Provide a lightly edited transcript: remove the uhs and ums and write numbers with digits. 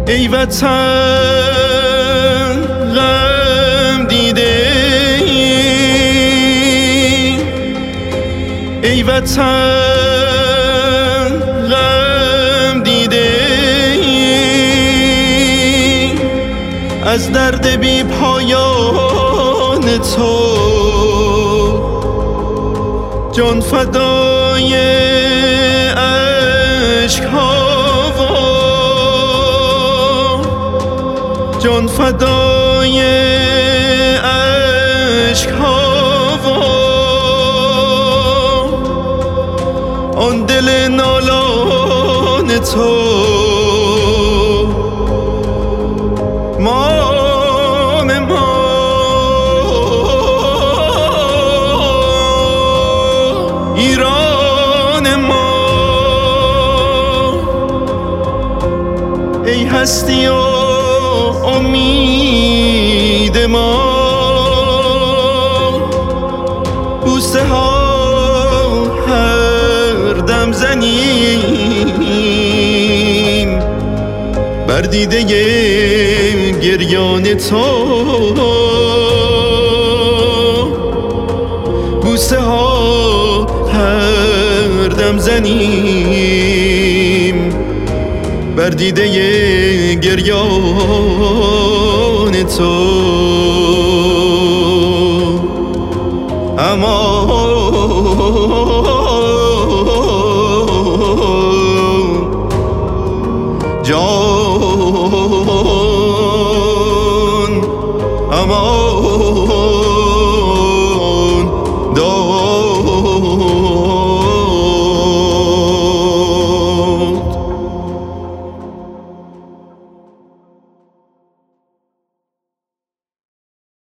ای وطن غم دیده ای وطن غم دیده از درد بی پایان تو جان فدای عشق‌ها جان فدای عشق‌ها آن دل نالان تو مام ما ایران ما ای هستی و امید ما بوسه ها هر دم زنیم بر دیده گریان تو بوسه ها هر دم زنیم بر دیده گریان تو اما